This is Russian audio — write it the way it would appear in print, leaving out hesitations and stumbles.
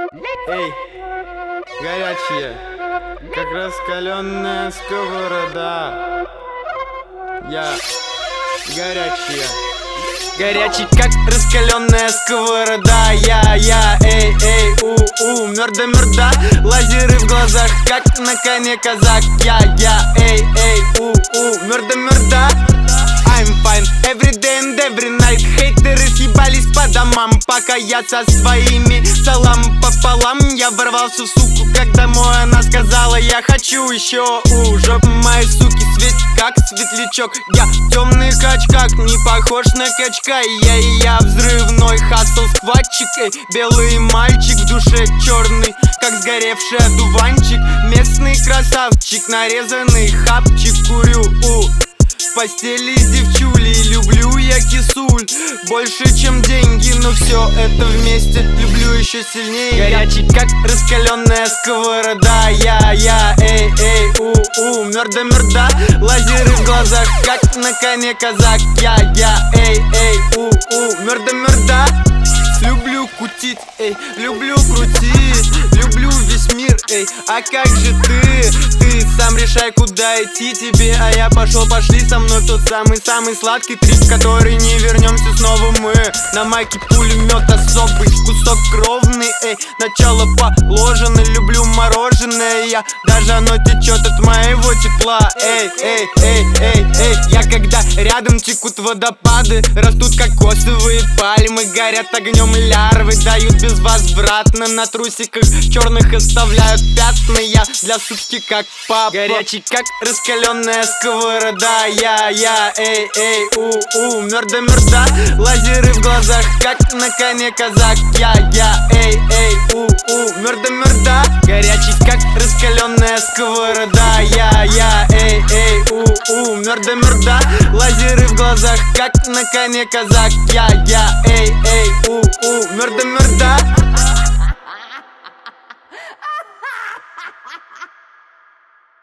Эй, горячие, как раскаленная сковорода. Я горячие. Горячий, как раскаленная сковорода. Эй, мёрда, лазеры в глазах, как на коне казак. Эй, мёрда. I'm fine, every day and every night. Хейтеры съебались по домам, пока я со своими салам пополам. Я ворвался в суку, как домой она сказала: я хочу еще. Жопа моей суки светит как светлячок. Я в темных очках, не похож на качка. Я взрывной хасл схватчик. Белый мальчик, в душе черный, как сгоревший одуванчик. Местный красавчик, нарезанный хапчик. Курю в постели с девчулей. Люблю я кисуль больше, чем деньги, но все это вместе люблю еще сильнее. Горячий, как раскаленная сковорода. Эй, мёрда, лазеры в глазах, как на коне казак. Эй, мёрда. Люблю кутить, люблю крутить, люблю весь мир, а как же ты? Ты сам решай, куда идти тебе, а я пошли со мной в тот самый сладкий трип, который не вернемся снова мы. На майке пулемет особый, кусок кровный, начало положено. Люблю мороженое я, даже оно течет от моего тепла. Я когда рядом текут водопады, растут кокосовые пальмы, горят огнем лярвы, дают безвозвратно на трусиках черных оставляют пятна. Я для сутки как папа. Горячий, как раскаленная сковорода. Мёрда, лазеры в глазах, как на коне казак. Эй, мёрда. Горячий, как раскаленная сковорода. Эй, мёрда, лазеры в глазах, как на коне казак. Эй, мёрда.